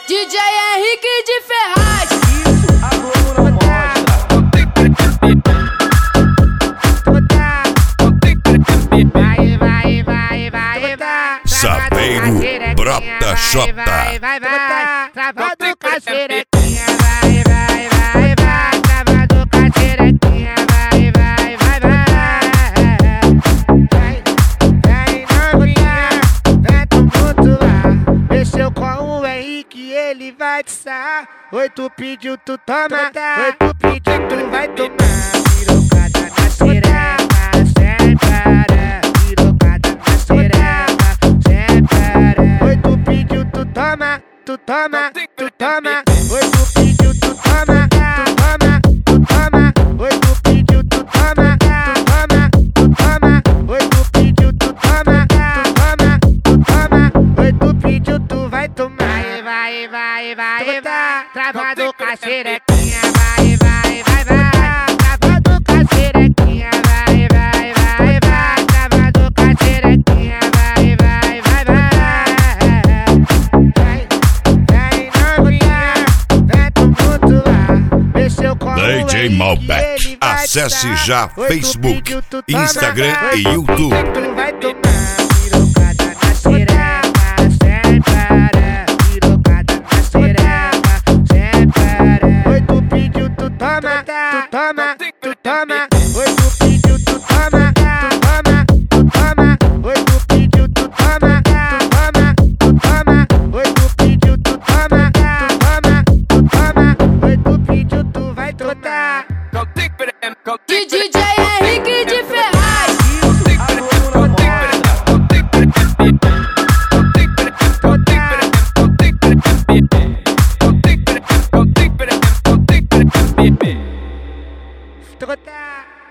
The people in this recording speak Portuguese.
DJ Henrique de Ferraz. Isso a Globo não mostra. Saveiro brota xota. Travado com a xerequinha, vai, travado com a xerequinha, vai, novinha, vem tumultuar, mexeu com o Henrique, ele vai dançar. Oi, tu pediu, tu toma, oi, tu pediu, tu vai tomar. Pirocada na xereca, sem parar, pirocada na xereca, sem parar. Oi, tu pediu, tu toma, tu toma, tu toma. Oi, tu pediu, tu toma, tu toma, tu toma. Oi, tu pediu, tu toma, tu toma, tu toma. Oi, tu pediu, tu toma, tu toma, tu toma. Oi, tu pediu, tu vai tomar. Vai, travado com a xerequinha, vai, travado com a xerequinha, vai, travado com a xerequinha, vai, novinha, vem tumultuar, mexeu com o DJ Henrique, Malbec. ele vai Acesse dançar. já Oi, tu Facebook, pediu, tu toma, Instagram oi, e tu YouTube. pediu, tu vai tomar. Pirocada na xereca, sem parar, pirocada na xereca, sem parar. Oi, tu pediu, tu toma, tu toma, tu toma. Oi, tu pediu, tu toma, tu toma, tu toma. Oi, tu pediu, tu toma, tu toma, tu toma. Oi, tu pediu, tu toma, tu toma, tu toma. Oi, tu pediu, tu vai tomar. De DJ Henrique de Ferraz. Isso a Globo não mostra. Trotar.